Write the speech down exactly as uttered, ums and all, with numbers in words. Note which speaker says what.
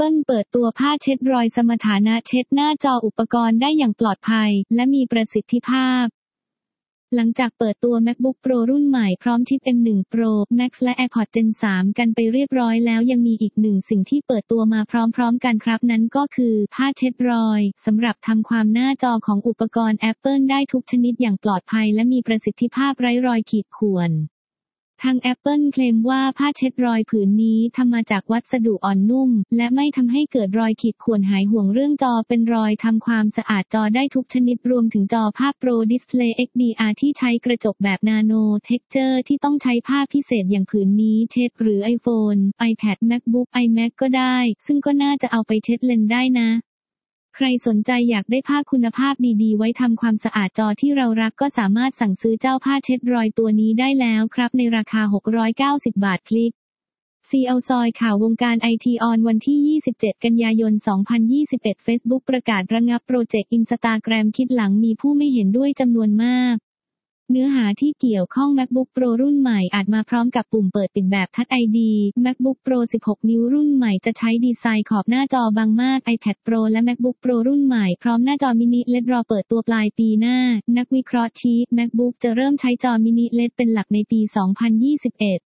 Speaker 1: Apple เปิดตัวผ้าเช็ดรอยสมรรถนะเช็ดหน้าจออุปกรณ์ได้อย่างปลอดภัยและมีประสิทธิภาพหลังจากเปิดตัว MacBook Pro รุ่นใหม่พร้อมชิป เอ็ม วัน Pro Max และ AirPods Gen สาม กันไปเรียบร้อยแล้วยังมีอีกหนึ่งสิ่งที่เปิดตัวมาพร้อมๆกันครับนั่นก็คือผ้าเช็ดรอยสำหรับทำความหน้าจอของอุปกรณ์ Apple ได้ทุกชนิดอย่างปลอดภัยและมีประสิทธิภาพไร้รอยขีดข่วนทาง Apple เคลมว่าผ้าเช็ดรอยผืนนี้ทำมาจากวัสดุอ่อนนุ่มและไม่ทำให้เกิดรอยขีดข่วนหายห่วงเรื่องจอเป็นรอยทำความสะอาดจอได้ทุกชนิดรวมถึงจอภาพ Pro Display เอ็กซ์ ดี อาร์ ที่ใช้กระจกแบบ Nano Texture ที่ต้องใช้ผ้าพิเศษอย่างผืนนี้เช็ดหรือ iPhone iPad MacBook iMac ก็ได้ซึ่งก็น่าจะเอาไปเช็ดเลนส์ได้นะใครสนใจอยากได้ผ้าคุณภาพดีๆไว้ทำความสะอาดจอที่เรารักก็สามารถสั่งซื้อเจ้าผ้าเช็ดรอยตัวนี้ได้แล้วครับในราคาหกร้อยเก้าสิบบาทคลิก ซี แอล ซอยข่าววงการไอทีออนวันที่ยี่สิบเจ็ดกันยายนสองพันยี่สิบเอ็ด Facebook ประกาศระงับโปรเจกต์ Instagram คิดหลังมีผู้ไม่เห็นด้วยจำนวนมากเนื้อหาที่เกี่ยวข้อง MacBook Pro รุ่นใหม่อาจมาพร้อมกับปุ่มเปิดปิดแบบ Touch ไอ ดี MacBook Pro สิบหก นิ้วรุ่นใหม่จะใช้ดีไซน์ขอบหน้าจอบางมาก iPad Pro และ MacBook Pro รุ่นใหม่พร้อมหน้าจอมินิ แอล อี ดี รอเปิดตัวปลายปีหน้านักวิเคราะห์ชี้ MacBook จะเริ่มใช้จอมินิ แอล อี ดี เป็นหลักในปี สองพันยี่สิบเอ็ด